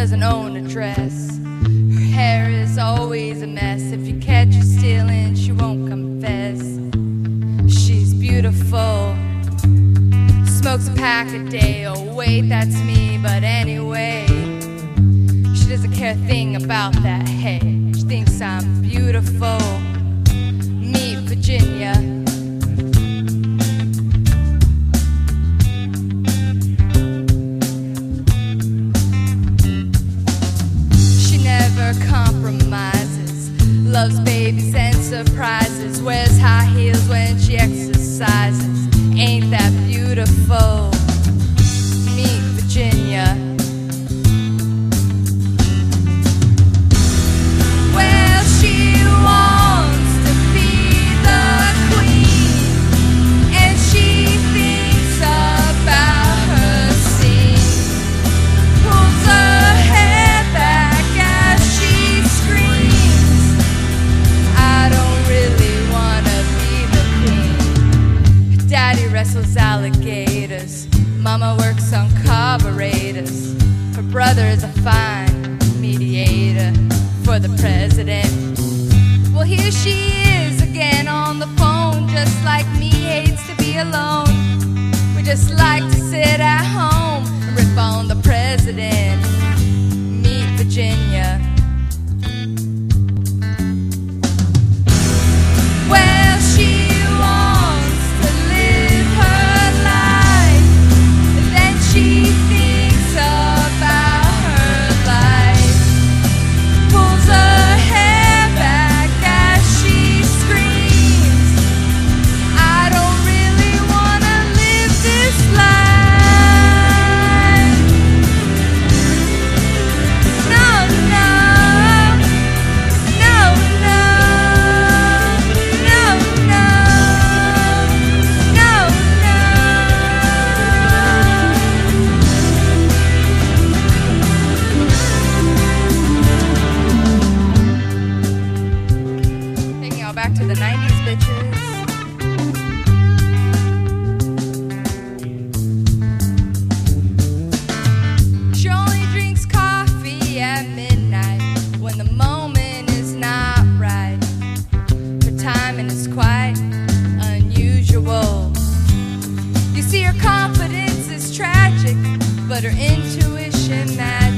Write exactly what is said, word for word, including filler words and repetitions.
doesn't own a dress. Her hair is always a mess. If you catch her stealing, she won't confess. She's beautiful, smokes a pack a day. Oh wait, that's me, but anyway, she doesn't care a thing about that. Hey, she thinks I'm beautiful. Meet Virginia. Compromises, loves babies and surprises, wears high heels when she exercises. Ain't that beautiful? Meet Virginia. Well, she wants to be the queen, and she thinks about her scene. Pulls her hair back as she screams, I don't really wanna be the queen. Daddy wrestles alligators, Mama works on carburetors. Her brother is a fine mediator for the president. Well, here she is again on the phone, just like me, hates to be alone. We just like to sit at home and rip on the president. Meet Virginia. Well, she wants to live her life, then she thinks about her life. Pulls her hair back as she screams, I don't really wanna live this life. No, no, no, no, no, no, no, no. Taking y'all back to the nineties, bitches. She only drinks coffee at midnight when the moment is not right. Her timing is quite unusual. You see, her confidence is tragic, but her intuition magic.